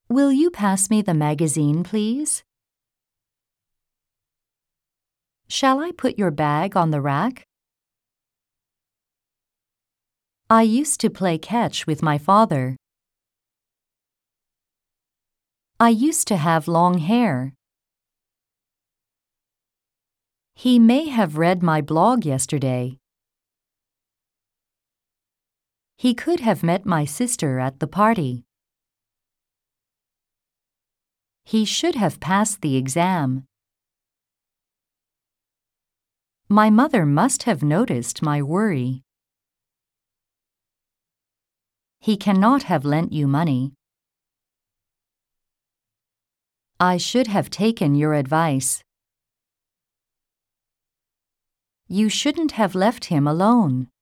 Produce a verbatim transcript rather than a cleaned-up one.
Will you pass me the magazine, please? Shall I put your bag on the rack? I used to play catch with my father. I used to have long hair. He may have read my blog yesterday. He could have met my sister at the party. He should have passed the exam. My mother must have noticed my worry. He cannot have lent you money. I should have taken your advice. You shouldn't have left him alone.